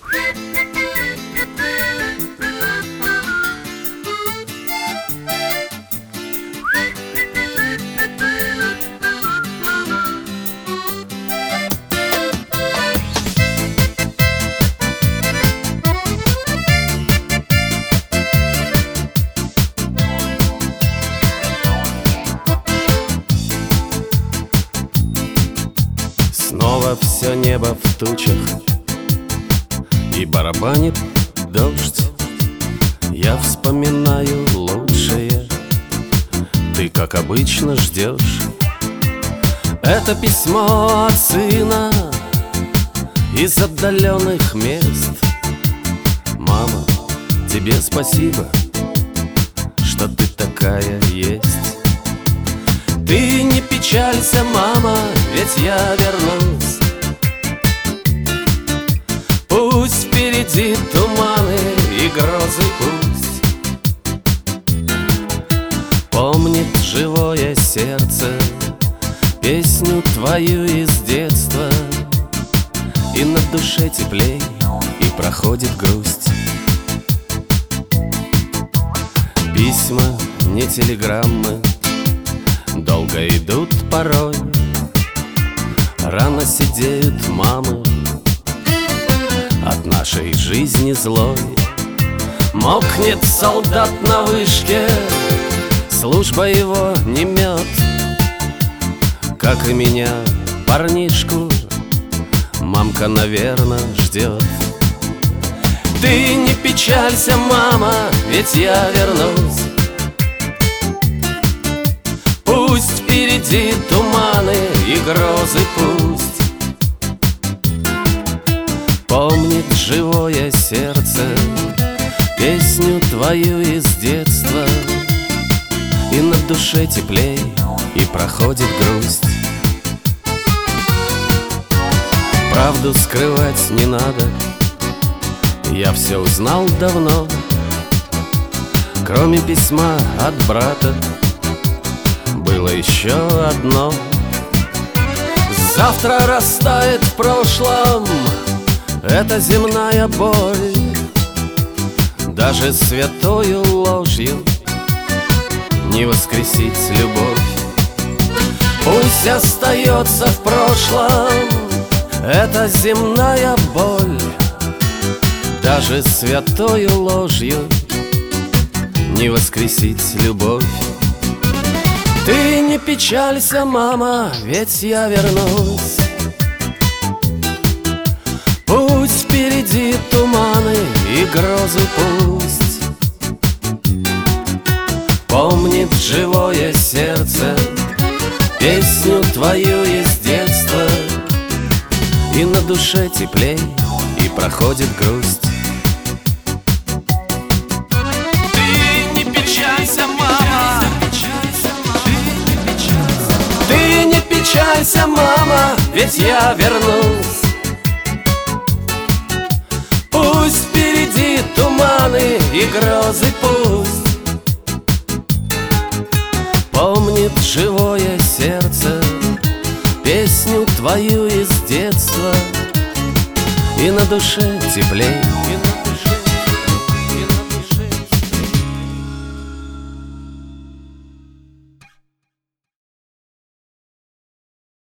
Снова все небо в тучах, и барабанит дождь. Я вспоминаю лучшее, ты, как обычно, ждешь. Это письмо от сына из отдаленных мест. Мама, тебе спасибо, что ты такая есть. Ты не печалься, мама, ведь я вернусь. Пусть впереди туманы и грозы, пусть помнит живое сердце песню твою из детства. И на душе теплей, и проходит грусть. Письма, не телеграммы, долго идут порой. Рано сидеют мамы от нашей жизни злой. Мокнет солдат на вышке, служба его не мед. Как и меня, парнишку, мамка, наверно, ждет. Ты не печалься, мама, ведь я вернусь. Пусть впереди туманы и грозы, пусть помнит живое сердце песню твою из детства. И на душе теплей, и проходит грусть. Правду скрывать не надо, я все узнал давно. Кроме письма от брата было еще одно. Завтра растает в прошлом эта земная боль. Даже святою ложью не воскресить любовь. Пусть остается в прошлом эта земная боль. Даже святою ложью не воскресить любовь. Ты не печалься, мама, ведь я вернусь. Пусть впереди туманы и грозы, пусть помнит живое сердце песню твою из детства. И на душе теплей, и проходит грусть. Ты не печалься, мама, ты не печалься, мама, ведь я вернусь. Пусть впереди туманы и грозы, пусть помнит живое сердце песню твою из детства. И на душе теплей,